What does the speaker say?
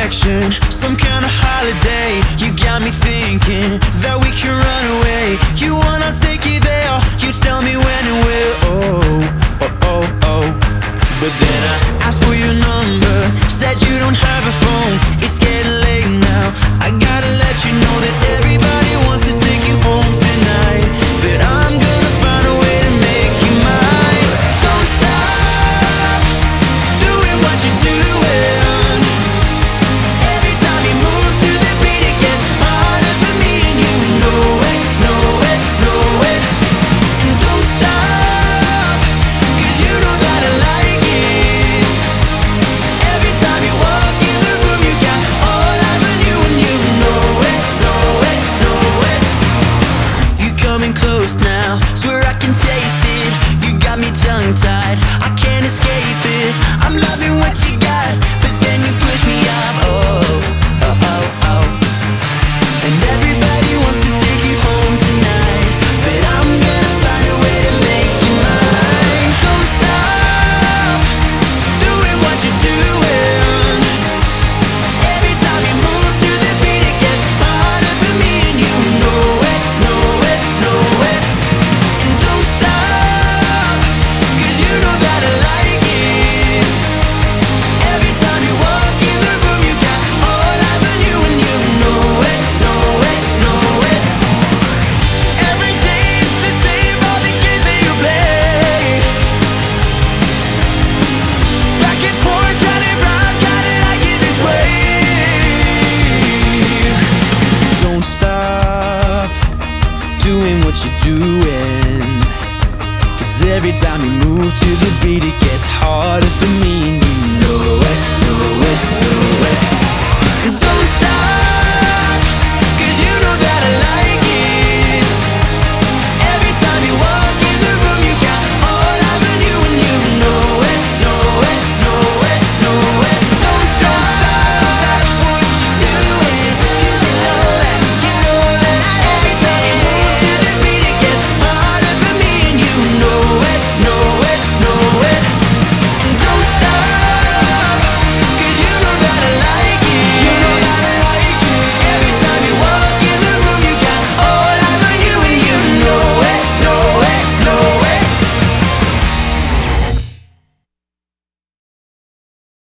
connection, some kind of holiday. You got me thinking that we can run away. You wanna take you there, you tell me when and where. Oh, oh, oh, oh. But then I asked for your number, said you don't have a phone. It's getting late now, I gotta let you know that everybody wants to take you home tonight. But I'm gonna find a way to make you mine. Don't stop doing what you're doing. Every time you move to the beat, it gets harder for me, and you know it, know it, know it. And don't stop, 'cause you know that I like it. Every time you walk in the room, you got all eyes on you, and you know it, know it, know it. You coming close now, swear I can taste it. You got me tongue-tied, I can't escape it. I'm loving what you got, but then you push me off. Oh, oh, oh, oh. And everybody wants to take you home tonight, but I'm gonna find a way to make you mine. Don't stop doing what you're doing. Every time you move to the beat, it gets harder for me, and you know it, know it, know it. And don't stop, 'cause you know that I like it. Every time you walk in the room, you got all eyes on you, and you know it, know it, know it. Every day it's the same, all the games that you play. Back and forth, round and round, kinda like it this way. Don't stop doing what you're doing, 'cause every time you move to the beat, it gets harder for me, and you know it, know it, know it. Don't stop